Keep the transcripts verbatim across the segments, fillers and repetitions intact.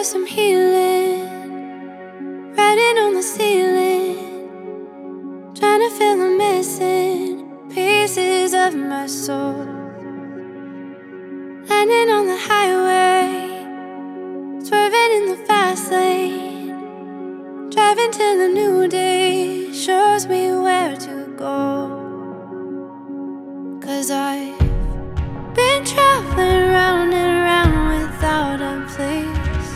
some healing, writing on the ceiling, trying to fill the missing pieces of my soul. Landing on the highway, swerving in the fast lane, driving till the new day shows me where to go. Cause I've been traveling round and round without a place.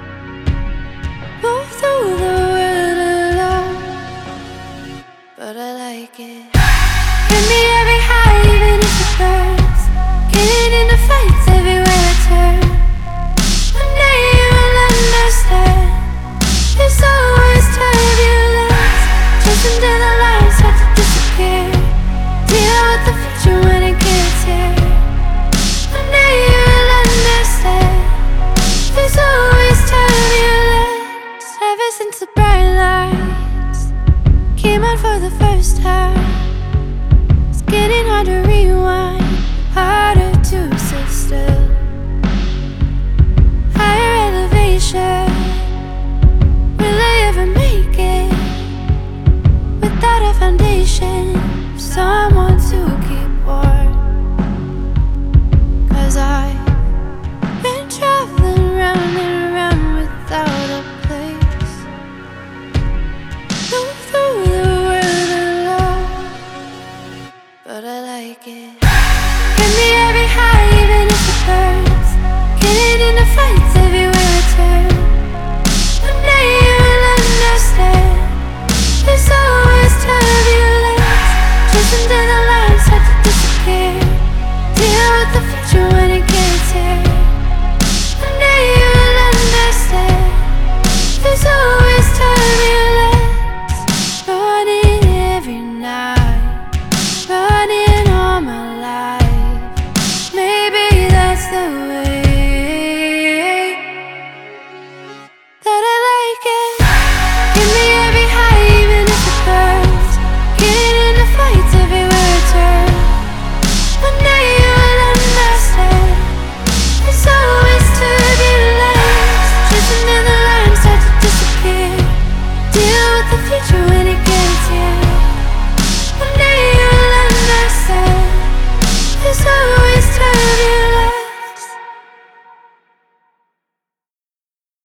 Move through the world alone, but I like it. Give me every high, even if it hurts. Getting into fights everywhere I turn. One day you will understand. It's always turbulence, just until the lights start to disappear. Deal with the future when it gets here. One day you will understand. There's always turbulence. Ever since the bright lights came out for the first time, it's getting hard to read.